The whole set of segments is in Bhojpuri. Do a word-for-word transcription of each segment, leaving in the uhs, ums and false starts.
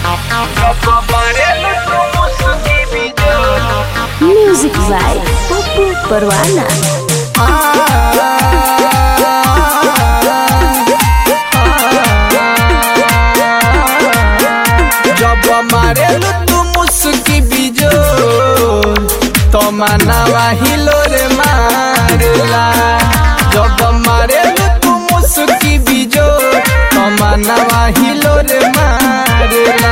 Music by Popu Perwana. जब मारे तू मुस्की बिजोर तो मनवा हिलोर मारेला। जब मारे तू मुस्की बिजोर तो मनवा हिलोर मारेला।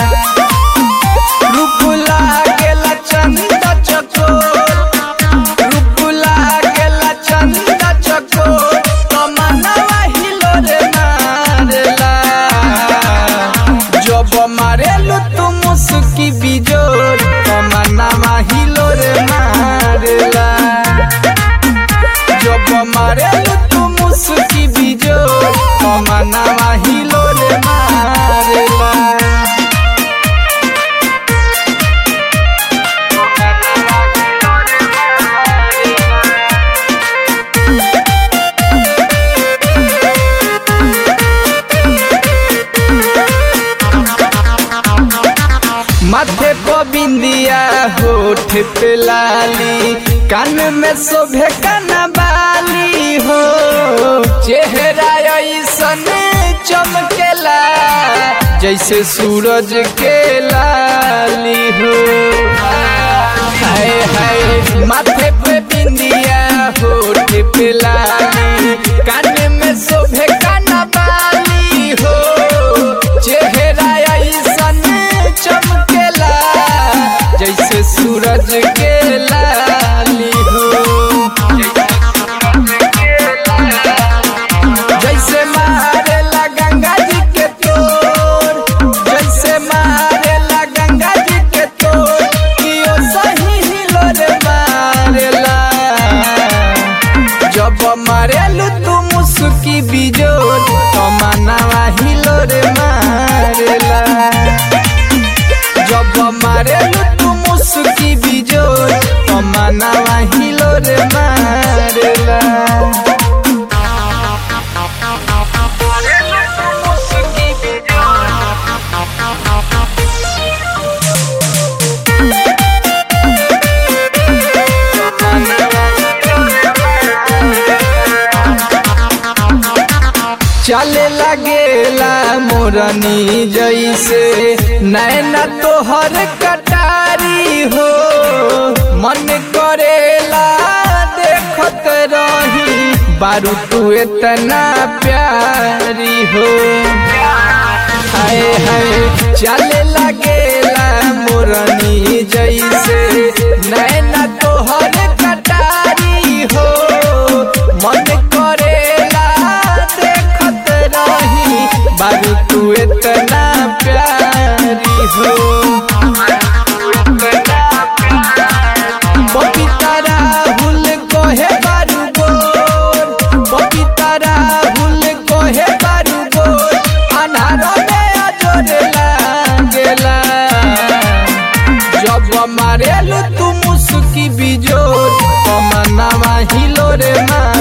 रूप लागेला चंदा चकोर, रूप लागेला चंदा चकोर तो मनवा हिलोर मारेला। जब मारेलू तू मुस्की बिजोर तो मनवा हिलोर मारेला। जब मारेलू तू मुस्की बिजोर तो मनवा हिलोर मारेला। माथे पर बिंदिया, होठ पे लाली, कान में शोभे कनवाली हो। चेहरा ऐसन चमकेला जैसे सूरज के लाली हो। हाय हाय माथे पे बिंदिया, होठ पे लाली, कान में शोभे कनवाली हो। चेहरा ऐसन चमकेला जैसे सूरज के लाली हो। जैसे मारेला गंगा जी के तोर, जैसे मारेला गंगा जी के तोर, कियो सही हिलोर मारेला। जब मारेलू तू मुस्की बिजोर तो मनवा हिलोर मारेला। जब मारेलू तू मुस्की बिजोर तो मनवा हिलोर मारेला। चले लगेला मोरनी जैसे नैना तोहर कटारी हो। मन करेला देखत रही, बारू तू इतना प्यारी हो। हाय हाय चले लगेला मोरनी जैसे नैना तोहर कटारी हो। मन करेला देखत रही, बारू तू इतना प्यारी हो। बबीता राहुल कोहे बारू गोर, बबीता राहुल कोहे बारू गोर, अनारो में अजोर लागेला। जब मारेलू तू मुस्की बिजोर तो मनवा हिलोर मारेला।